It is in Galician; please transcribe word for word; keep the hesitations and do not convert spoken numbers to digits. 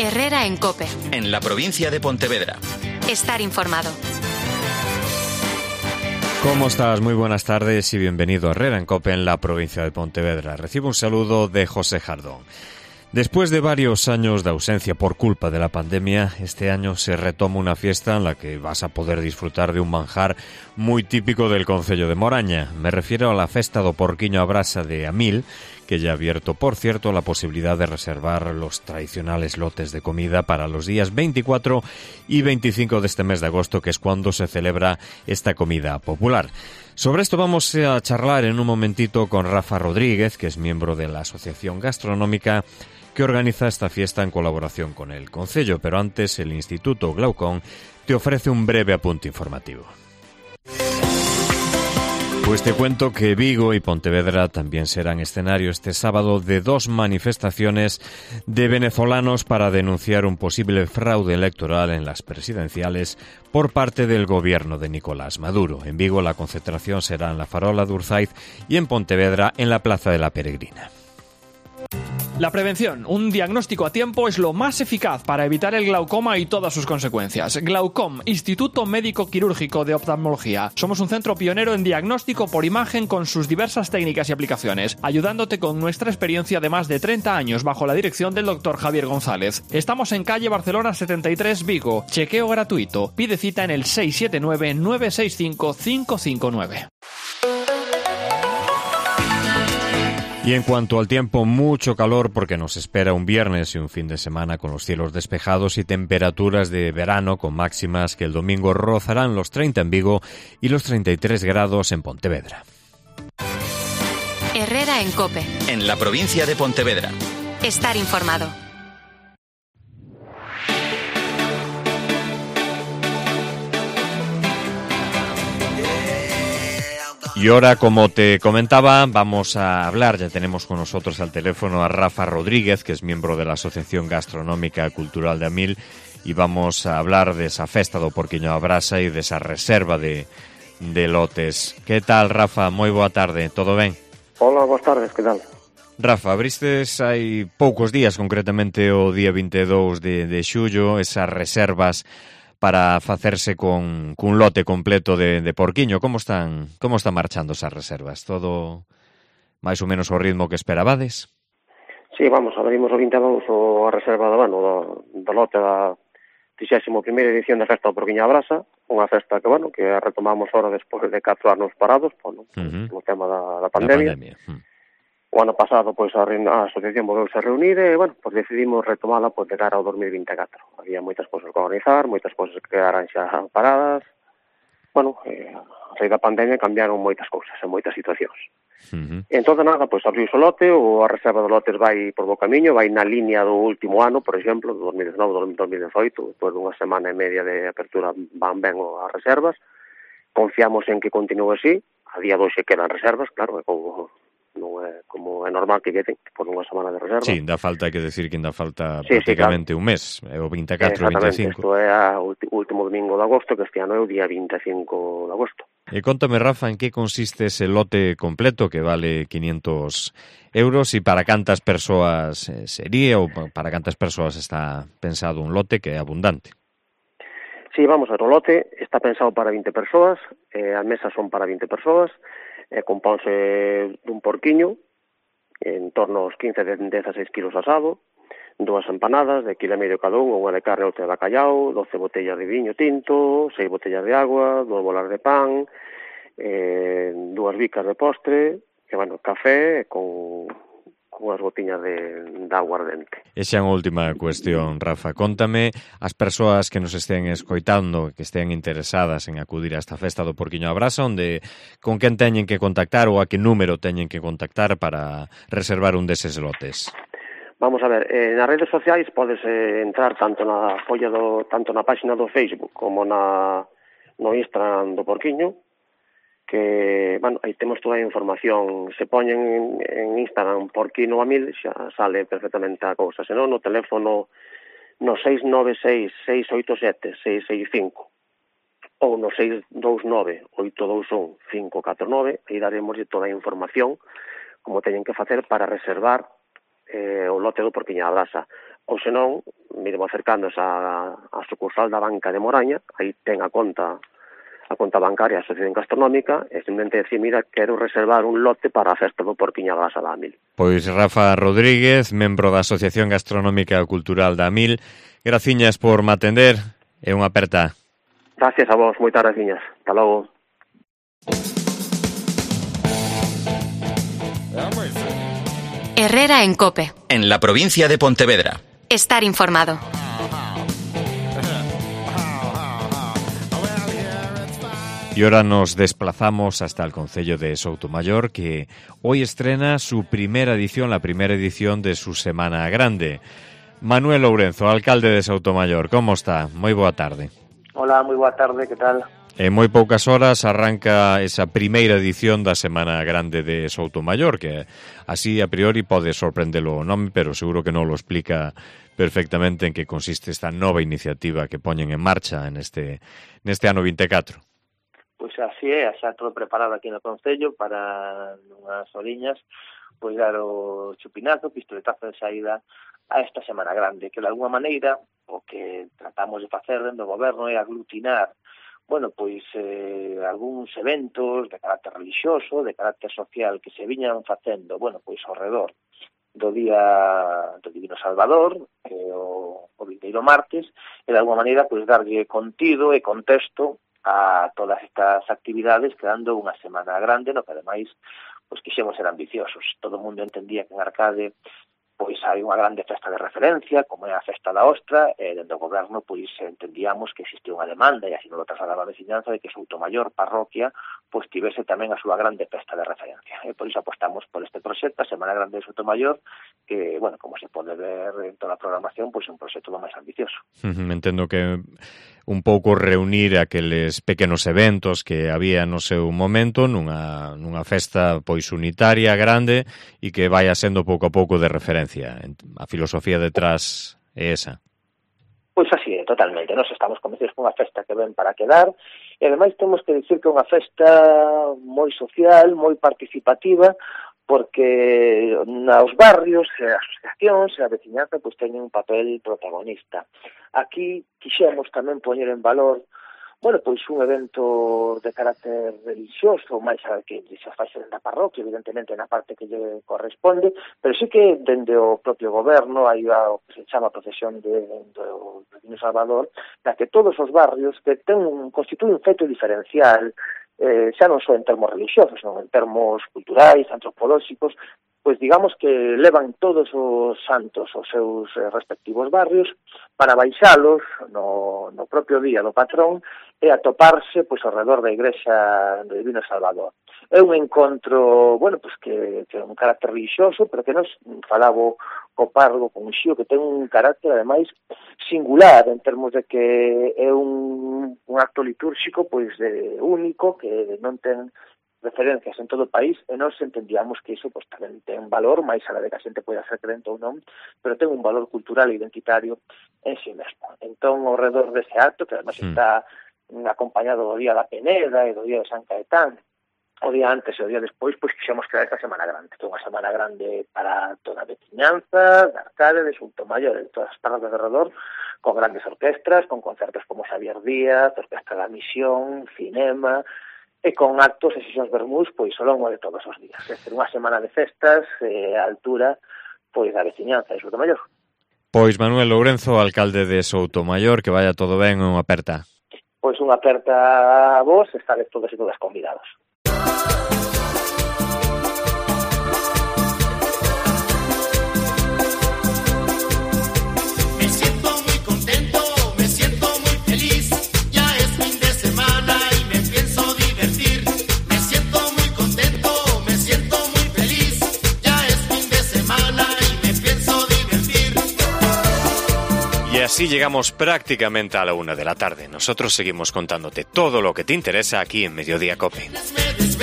Herrera en COPE. En la provincia de Pontevedra. Estar informado. ¿Cómo estás? Muy buenas tardes y bienvenido a Herrera en COPE en la provincia de Pontevedra. Recibo un saludo de José Jardón. Después de varios años de ausencia por culpa de la pandemia, este año se retoma una fiesta en la que vas a poder disfrutar de un manjar muy típico del concello de Moraña. Me refiero a la Festa do Porquiño á Brasa de Amil, que ya ha abierto, por cierto, la posibilidad de reservar los tradicionales lotes de comida para los días veinticuatro y veinticinco de este mes de agosto, que es cuando se celebra esta comida popular. Sobre esto vamos a charlar en un momentito con Rafa Rodríguez, que es miembro de la Asociación Gastronómica que organiza esta fiesta en colaboración con el concello, pero antes el Instituto Glaucón te ofrece un breve apunte informativo. Pues te cuento que Vigo y Pontevedra también serán escenario este sábado de dos manifestaciones de venezolanos para denunciar un posible fraude electoral en las presidenciales por parte del gobierno de Nicolás Maduro. En Vigo la concentración será en la Farola de Urzaiz y en Pontevedra en la Plaza de la Peregrina. La prevención, un diagnóstico a tiempo, es lo más eficaz para evitar el glaucoma y todas sus consecuencias. Glaucom, Instituto Médico Quirúrgico de Oftalmología. Somos un centro pionero en diagnóstico por imagen con sus diversas técnicas y aplicaciones, ayudándote con nuestra experiencia de más de treinta años bajo la dirección del doctor Javier González. Estamos en calle Barcelona setenta y tres, Vigo. Chequeo gratuito. Pide cita en el seis siete nueve, nueve seis cinco, cinco cinco nueve. Y en cuanto al tiempo, mucho calor porque nos espera un viernes y un fin de semana con los cielos despejados y temperaturas de verano con máximas que el domingo rozarán los treinta en Vigo y los treinta y tres grados en Pontevedra. Herrera en COPE. En la provincia de Pontevedra. Estar informado. Y ahora, como te comentaba, vamos a hablar, ya tenemos con nosotros al teléfono a Rafa Rodríguez, que es miembro de la Asociación Gastronómica Cultural de Amil, y vamos a hablar de esa Festa do Porquiño á Brasa e de esa reserva de, de lotes. Que tal, Rafa? Moi boa tarde, todo ben? Hola, boas tardes, que tal? Rafa, abristes hai poucos días, concretamente o día vinte e dous de, de xullo, esas reservas para facerse con cun lote completo de, de porquiño. Como están como están marchando esas reservas? Todo máis ou menos o ritmo que esperabades? Sí, vamos, abrimos o vinte e dous o a reserva do, bueno, do, do lote da trixésima primeira edición da Festa do Porquiño á Brasa, unha festa que, bueno, que retomamos ahora despois de catro anos parados, bueno, uh-huh. no tema da, da pandemia. pandemia. Uh-huh. O ano pasado, pois, a, a asociación volveuse a reunir e, bueno, pois decidimos retomala pois, de cara ao dos mil vinte e catro. Había moitas cousas que organizar, moitas cousas que quedaran xa paradas. Bueno, eh, a raíz da pandemia cambiaron moitas cousas e moitas situacións. Uh-huh. Entón, nada, pois abriu o lote, ou a reserva de lotes vai por bo camiño, vai na liña do último ano, por exemplo, do dos mil dezenove, do dos mil dezoito, depois dunha semana e media de apertura van ben as reservas. Confiamos en que continúe así. A día de hoxe quedan reservas, claro, é como... non é como é normal que queden por unha semana de reserva. Sí, dá falta, hai que decir que ainda falta sí, prácticamente sí, claro. un mes, é o vinte e catro, vinte e cinco. Isto é o último domingo de agosto, que este ano é o día vinte e cinco de agosto. E contame, Rafa, en que consiste ese lote completo que vale quinientos euros e para cantas persoas sería ou para cantas persoas está pensado un lote que é abundante? Sí, vamos a ver, o lote está pensado para vinte persoas, eh, as mesas son para vinte persoas, eh, compónse dun porquiño, en torno aos quince a dezasseis kilos asado, dúas empanadas de quilo e medio cada un, unha de carne e outra de bacallao, doce botellas de viño tinto, seis botellas de agua, dúas bolas de pan, eh, dúas bicas de postre, e, bueno, café con... unhas botiñas de, de agua ardente. E xa unha última cuestión, Rafa. Contame as persoas que nos estén escoitando, que estén interesadas en acudir a esta Festa do Porquiño á Brasa, onde con quen teñen que contactar ou a que número teñen que contactar para reservar un deses lotes? Vamos a ver, eh, nas redes sociais podes eh, entrar tanto na folla do, tanto na página do Facebook como na no Instagram do Porquiño, que, bueno, aí temos toda a información. Se poñen en Instagram Porquiño Amil, xa sale perfectamente a cousa. Se non, no teléfono no seis nove seis, seis oito sete, seis seis cinco ou no seis dous nove, oito dous un, cinco catro nove, aí daremos toda a información como teñen que facer para reservar eh, o lote do Porquiño á Brasa. ou senón, mesmo acercándose a, a sucursal da banca de Moraña, aí ten a conta a conta bancaria a Asociación Gastronómica, e simplemente decir, mira, quero reservar un lote para a festa do Porquiño Gasa da Amil. Pois Rafa Rodríguez, membro da Asociación Gastronómica e Cultural da Amil, graciñas por me atender, e unha aperta. Gracias a vos, moitas graciñas. Hasta logo. Herrera en COPE. En la provincia de Pontevedra. Estar informado. Y ahora nos desplazamos hasta el concello de Soutomayor, que hoy estrena su primera edición, la primera edición de su Semana Grande. Manuel Lourenzo, alcalde de Soutomayor, como está? Moi boa tarde. Hola, moi boa tarde, que tal? En moi poucas horas arranca esa primeira edición da Semana Grande de Soutomayor, que así a priori pode sorprendelo o nome, pero seguro que non lo explica perfectamente en que consiste esta nova iniciativa que poñen en marcha en este, neste ano vinte e catro. Pois así é, xa todo preparado aquí no Concello para unhas horiñas, pois dar o chupinazo, pistoletazo de saída a esta Semana Grande, que de alguma maneira o que tratamos de facer dentro do goberno é aglutinar, bueno, pois eh, algúns eventos de carácter religioso, de carácter social que se viñan facendo, bueno, pois ao redor do Día do Divino Salvador, eh, o, o vindeiro martes, e de alguma maneira pois darlle contido e contexto a todas estas actividades, quedando unha semana grande, no que ademais pois quixemos ser ambiciosos. Todo o mundo entendía que en Arcade pois hai unha grande festa de referencia, como é a Festa da Ostra, e dentro do goberno pois entendíamos que existía unha demanda, e así nos lo trasladaba a veciñanza, de que Soutomayor, parroquia, pois tivese tamén a súa grande festa de referencia. E por iso apostamos por este proxecto, a Semana Grande de Soutomayor, que, bueno, como se pode ver en toda a programación, pois é un proxecto máis ambicioso. Entendo que un pouco reunir aqueles pequenos eventos que había no seu momento nunha, nunha festa pois unitaria, grande, e que vaya sendo pouco a pouco de referencia. A filosofía detrás é esa. Pois así é, totalmente. Nos estamos convencidos que unha festa que ven para quedar, e ademais temos que dicir que é unha festa moi social, moi participativa, porque nos barrios, as asociacións e a veciñanza pois teñen un papel protagonista. Aquí quixemos tamén poñer en valor, bueno, pois un evento de carácter religioso, máis a que se faixe na parroquia, evidentemente na parte que lle corresponde, pero sí que dende o propio goberno hai o que se chama a procesión de, do Divino Salvador, na que todos os barrios que ten un, constituen un feito diferencial, eh, xa non só en termos religiosos, non en termos culturais, antropolóxicos, pois digamos que levan todos os santos aos seus eh, respectivos barrios para baixalos no, no propio día do patrón e atoparse pois ao redor da igrexa do Divino Salvador. É un encontro, bueno, pois que, que é un carácter religioso, pero que nos falaba co párroco con Xío, que ten un carácter ademais singular en termos de que é un, un acto litúrxico pois de único, que non ten referencias en todo o país, e nós entendíamos que iso pois, tamén ten valor, máis a la de que a xente poida ser crente ou non, pero ten un valor cultural e identitario en si mesmo. Entón, ao redor dese acto, que además mm. está acompañado do Día da Peneda e do Día de San Caetán, o día antes e o día despois, pois quixemos crear esta Semana Grande, que é unha Semana Grande para toda a veciñanza, de Arcade, de Soutomayor, de todas as parroquias de redor, con grandes orquestras, con concertos como Xavier Díaz, Orquestra da Misión, cinema, e con actos e sesións vermús pois ao longo de todos os días. É ser unha semana de festas eh, a altura pois da veciñanza de Soutomayor. Pois Manuel Lourenzo, alcalde de Soutomayor, que vaya todo ben, unha aperta. Pois unha aperta a vos, estades todos e todas convidados. Así llegamos prácticamente a la una de la tarde. Nosotros seguimos contándote todo lo que te interesa aquí en Mediodía COPE.